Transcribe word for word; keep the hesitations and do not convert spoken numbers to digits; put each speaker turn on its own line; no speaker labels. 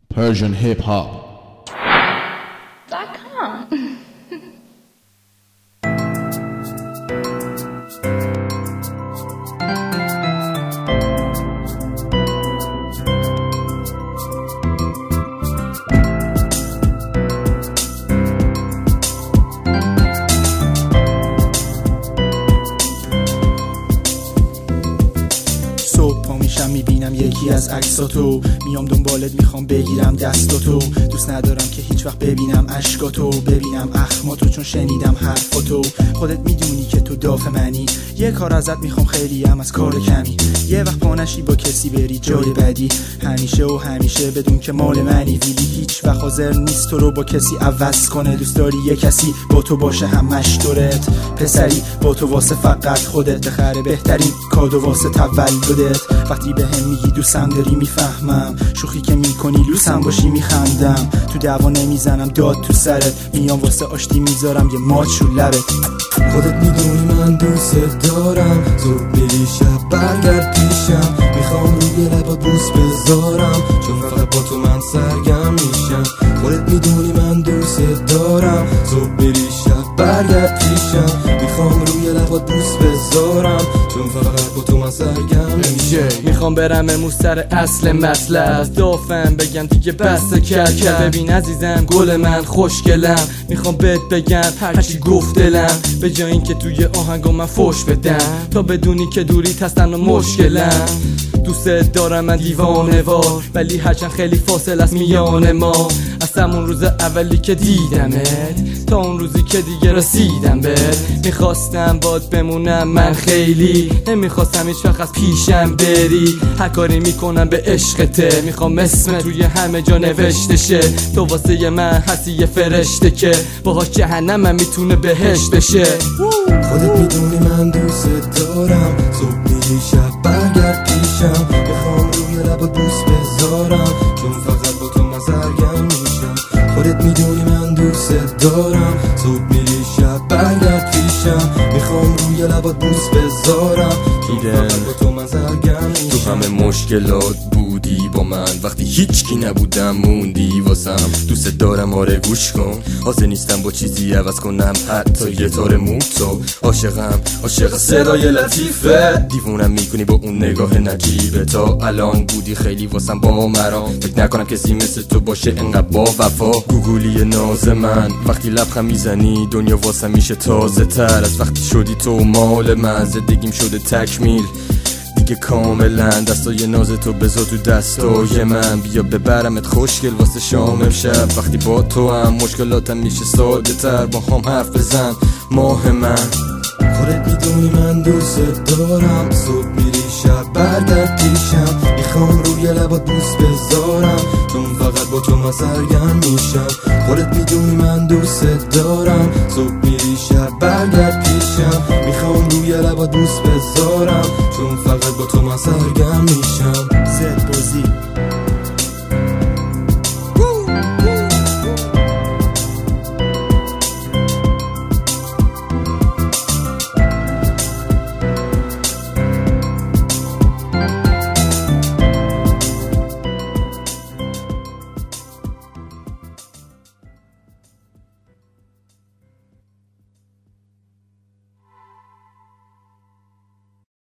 Persian hip hop
dot com.
صبح پا میشم میبینم یکی از عکساتو، میام دنبالت میخوام بگیرم دستاتو. دوست ندارم که هیچ وقت ببینم اشکاتو، ببینم اخماتو، چون شنیدم حرفاتو. خودت میدونی که تو دافع منی، یه کار ازت میخوام خیلی هم از کار کمی. یه وقت پانشی با کسی بری جای بدی، همیشه و همیشه بدون که مال منی. ویلی هیچ وقت حاضر نیست تو رو با کسی عوض کنه. دوست داری یه کسی با تو باشه همش دورت، پسری با تو واسه فقط خودت بخره بهترین کادو واسه تولدت. وقتی به هم میگی دوستم داری میفهمم، شوخی که میکنی لوسم باشی میخندم. تو دعوا نمیزنم داد تو سرت، میام واسه آشتی میذارم یه ماچ رو لبت.
خودت میدونی من دوست دارم، زود میری شب برگرد پیشم. میخوام روی لبات بوس بذارم، چون فقط با تو من سرگرم میشم. خودت میدونی من دوست دارم، زود میری شب برگرد پیشم. میخوام روی لبات بوس بذارم، چون فقط با تو من سرگرم میشم.
میخوام برم امروز سر اصل مطلب، دافم بگم دیگه بس کرد کرد. ببین عزیزم گل من خوشگلم، میخوام بهت بگم هرچی گفت دلم، به جای این که توی آهنگا من فوش بدم، تا بدونی که دوری هستن و مشکلم. دوست دارم من دیوانه وار، ولی هرچند خیلی فاصله است میان ما. از همون روز اولی که دیدمت تا اون روزی که دیگه رسیدم بهت، میخواستم باد بمونم من خیلی، نمیخواستم هیچ وقت از پیشم بری. هر کاری میکنم به عشقته، میخوام اسم توی همه جا نوشته شه. تو واسه من هستی یه فرشته که باهاش جهنمم میتونه بهشت بشه.
خودت میدونی من دوست دارم، صبح میری شب برگرد پیشم. میخوام روی لبات بوس بذارم، چون فقط با تو من سرگرم میشم. خودت میدونی من دوست دارم، صبح میری شب برگرد پیشم. میخوام روی لبات بوس بذارم، چون فقط با تو من سرگرم میشم.
تو همه مشکلات بودی با من، وقتی هیچکی نبودم موندی واسم. دوست دارم آره گوش کن، حاضر نیستم با چیزی عوض کنم، حتی یه تار موتو. عاشقم عاشق صدای لطیفه، دیوونم میکنی با اون نگاه نجیبه. تا الان بودی خیلی واسم با مرام، فکر نکنم کسی مثل تو باشه انقدر با وفا. گوگولی ناز من، وقتی لبخند میزنی دنیا واسم میشه تازه تر. از وقتی شدی تو مال من، زندگیم شده تکمیل دیگه کاملا. دستای ناز تو بذار تو دستای من، بیا ببرمت خوشگل واسه شام امشب. وقتی با تو هم مشکلاتم میشه ساده تر، با هم حرف بزن ماه من.
خودت میدونی من دوست دارم، صبح میری شب برگرد پیشم. میخوام روی لبات بوس بذارم، چون فقط با تو من سرگرم میشم. خودت میدونی من دوست دارم، صبح میری شب برگرد پیشم. میخوام روی لبات بوس بذارم، چون فقط با تو من سرگرم میشم.